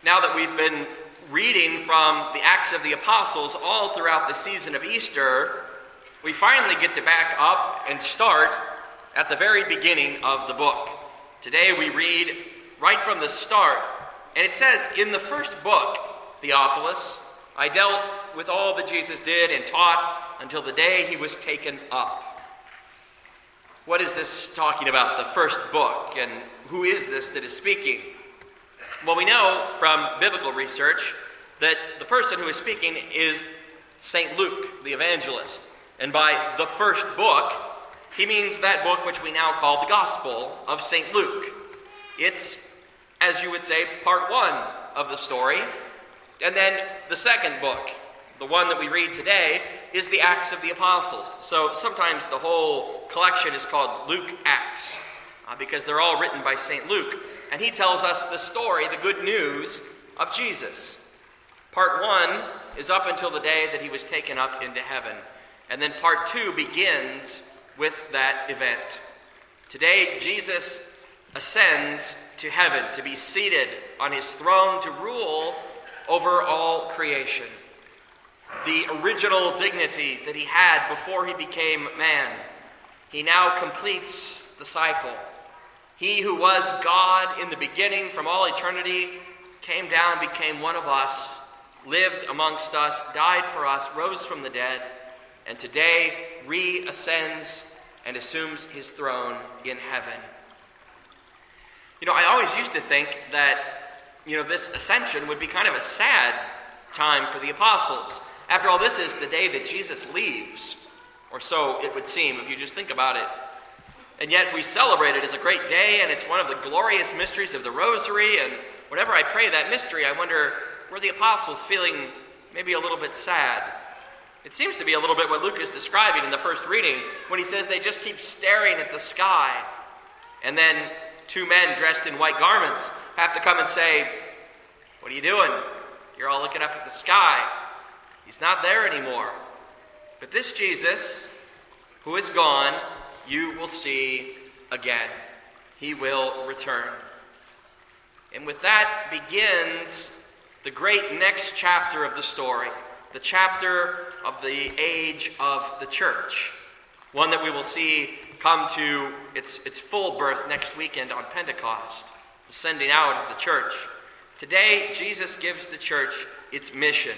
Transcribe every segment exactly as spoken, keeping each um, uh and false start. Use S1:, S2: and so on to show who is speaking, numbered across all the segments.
S1: Now that we've been reading from the Acts of the Apostles all throughout the season of Easter, we finally get to back up and start at the very beginning of the book. Today we read right from the start, and it says, "In the first book, Theophilus, I dealt with all that Jesus did and taught until the day he was taken up." What is this talking about, the first book, and who is this that is speaking? Well, we know from biblical research that the person who is speaking is Saint Luke, the evangelist. And by the first book, he means that book which we now call the Gospel of Saint Luke. It's, as you would say, part one of the story. And then the second book, the one that we read today, is the Acts of the Apostles. So sometimes the whole collection is called Luke Acts, uh, because they're all written by Saint Luke. And he tells us the story, the good news of Jesus. Part one is up until the day that he was taken up into heaven. And then part two begins with that event. Today, Jesus ascends to heaven to be seated on his throne to rule over all creation. The original dignity that he had before he became man, he now completes the cycle. He who was God in the beginning from all eternity came down, became one of us, lived amongst us, died for us, rose from the dead, and today reascends and assumes his throne in heaven. You know, I always used to think that, you know, this ascension would be kind of a sad time for the apostles. After all, this is the day that Jesus leaves, or so it would seem if you just think about it. And yet we celebrate it as a great day, and it's one of the glorious mysteries of the Rosary, and whenever I pray that mystery, I wonder, were the apostles feeling maybe a little bit sad? It seems to be a little bit what Luke is describing in the first reading, when he says they just keep staring at the sky, and then two men dressed in white garments have to come and say, "What are you doing? You're all looking up at the sky. He's not there anymore." But this Jesus, who is gone, you will see again. He will return. And with that begins the great next chapter of the story, the chapter of the age of the church, one that we will see come to its, its full birth next weekend on Pentecost, the sending out of the church. Today, Jesus gives the church its mission.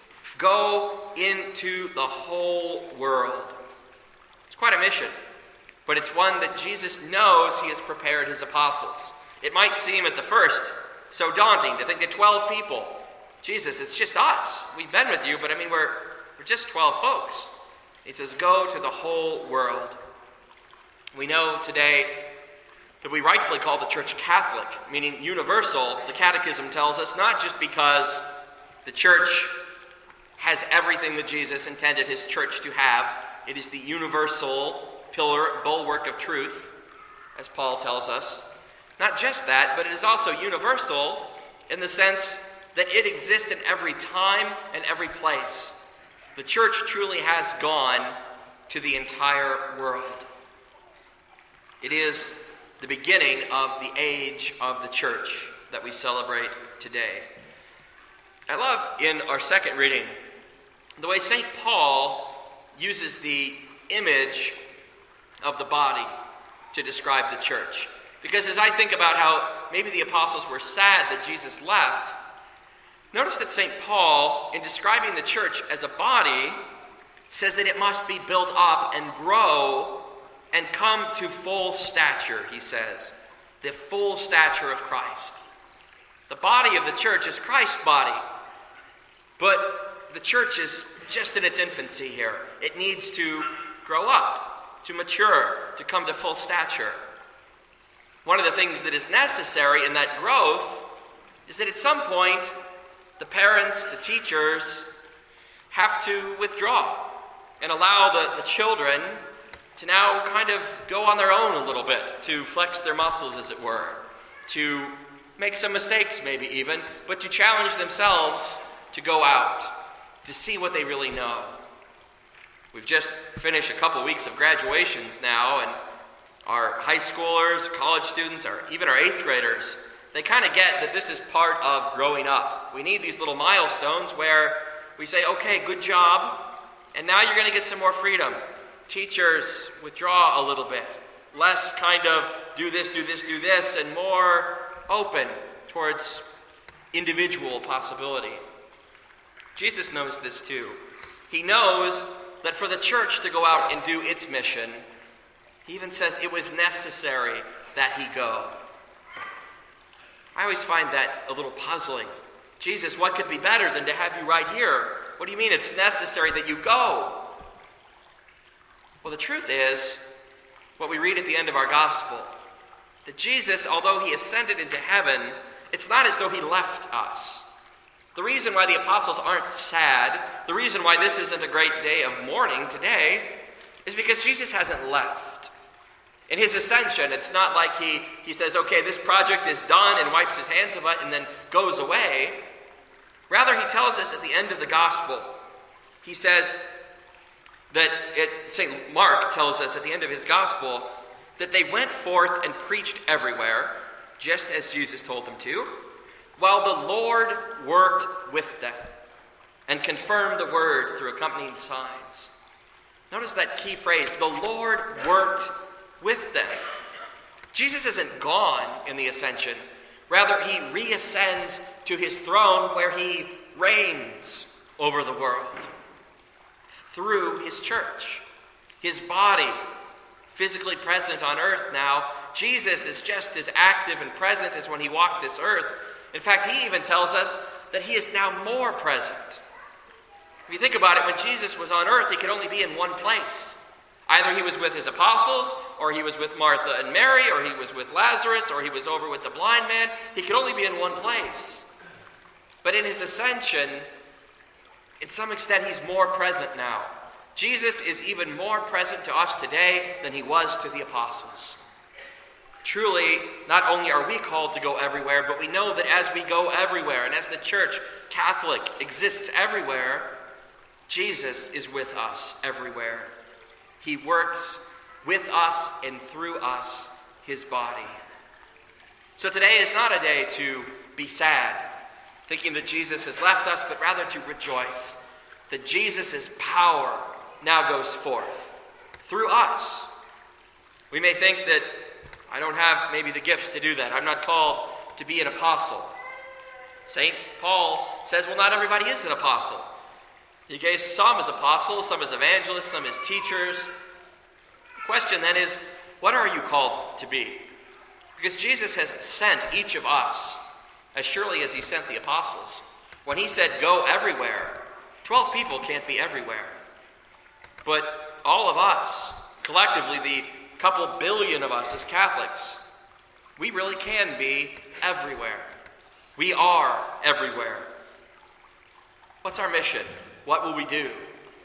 S1: Go into the whole world. It's quite a mission, but it's one that Jesus knows he has prepared his apostles. It might seem at the first so daunting to think that twelve people, Jesus, it's just us. We've been with you, but I mean, we're, we're just twelve folks. He says, go to the whole world. We know today that we rightfully call the church Catholic, meaning universal. The Catechism tells us, not just because the church has everything that Jesus intended his church to have. It is the universal pillar, bulwark of truth, as Paul tells us. Not just that, but it is also universal in the sense that it exists in every time and every place. The church truly has gone to the entire world. It is the beginning of the age of the church that we celebrate today. I love in our second reading the way Saint Paul uses the image of the body to describe the church. Because as I think about how maybe the apostles were sad that Jesus left, notice that Saint Paul, in describing the church as a body, says that it must be built up and grow and come to full stature, he says. The full stature of Christ. The body of the church is Christ's body. But the church is just in its infancy here. It needs to grow up, to mature, to come to full stature. One of the things that is necessary in that growth is that at some point, the parents, the teachers, have to withdraw and allow the, the children to now kind of go on their own a little bit, to flex their muscles, as it were, to make some mistakes maybe even, but to challenge themselves to go out, to see what they really know. We've just finished a couple weeks of graduations now, and our high schoolers, college students, or even our eighth graders they kind of get that this is part of growing up. We need these little milestones where we say, okay, good job, and now you're going to get some more freedom. Teachers withdraw a little bit. Less kind of do this, do this, do this, and more open towards individual possibility. Jesus knows this too. He knows that for the church to go out and do its mission, he even says it was necessary that he go. I always find that a little puzzling. Jesus, what could be better than to have you right here? What do you mean it's necessary that you go? Well, the truth is, what we read at the end of our gospel, that Jesus, although he ascended into heaven, it's not as though he left us. The reason why the apostles aren't sad, the reason why this isn't a great day of mourning today, is because Jesus hasn't left. In his ascension, it's not like he, he says, okay, this project is done, and wipes his hands of it and then goes away. Rather, he tells us at the end of the gospel, he says that, it, Saint Mark tells us at the end of his gospel, that they went forth and preached everywhere, just as Jesus told them to, while the Lord worked with them and confirmed the word through accompanying signs. Notice that key phrase, the Lord worked with them. Jesus isn't gone in the ascension. Rather, he reascends to his throne where he reigns over the world through his church, his body, physically present on earth now. Jesus is just as active and present as when he walked this earth. In fact, he even tells us that he is now more present. If you think about it, when Jesus was on earth, he could only be in one place. Either he was with his apostles, or he was with Martha and Mary, or he was with Lazarus, or he was over with the blind man. He could only be in one place. But in his ascension, in some extent, he's more present now. Jesus is even more present to us today than he was to the apostles. Truly, not only are we called to go everywhere, but we know that as we go everywhere, and as the church, Catholic, exists everywhere, Jesus is with us everywhere. He works with us and through us, his body. So today is not a day to be sad, thinking that Jesus has left us, but rather to rejoice that Jesus' power now goes forth through us. We may think that I don't have maybe the gifts to do that. I'm not called to be an apostle. Saint Paul says, well, not everybody is an apostle. He gave some as apostles, some as evangelists, some as teachers. The question then is, what are you called to be? Because Jesus has sent each of us as surely as he sent the apostles. When he said, go everywhere, twelve people can't be everywhere. But all of us, collectively, the couple billion of us as Catholics, we really can be everywhere. We are everywhere. What's our mission? What will we do?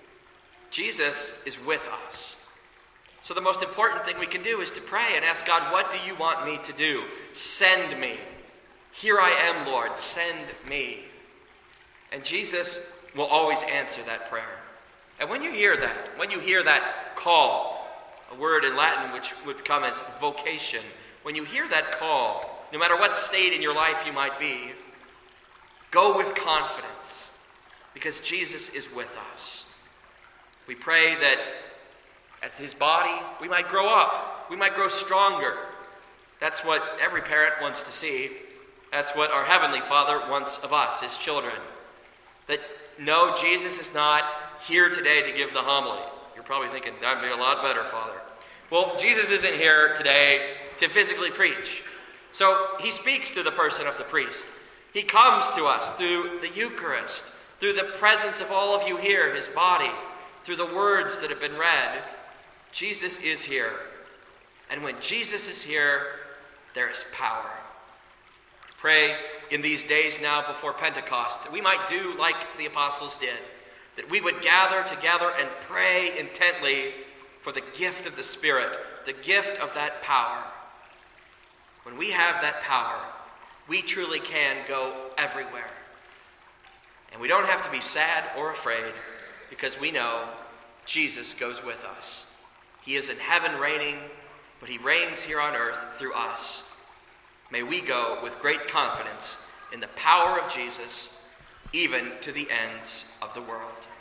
S1: Jesus is with us. So the most important thing we can do is to pray and ask God, what do you want me to do? Send me. Here I am, Lord. Send me. And Jesus will always answer that prayer. And when you hear that, when you hear that call, a word in Latin which would come as vocation, when you hear that call, no matter what state in your life you might be, go with confidence, because Jesus is with us. We pray that as his body, we might grow up, we might grow stronger. That's what every parent wants to see. That's what our Heavenly Father wants of us, his children. That no, Jesus is not here today to give the homily. You're probably thinking, that'd be a lot better, Father. Well, Jesus isn't here today to physically preach. So he speaks through the person of the priest. He comes to us through the Eucharist, through the presence of all of you here, his body, through the words that have been read. Jesus is here. And when Jesus is here, there is power. Pray in these days now before Pentecost that we might do like the apostles did, that we would gather together and pray intently for the gift of the Spirit, the gift of that power. When we have that power, we truly can go everywhere. And we don't have to be sad or afraid, because we know Jesus goes with us. He is in heaven reigning, but he reigns here on earth through us. may we go with great confidence in the power of Jesus, even to the ends of the world.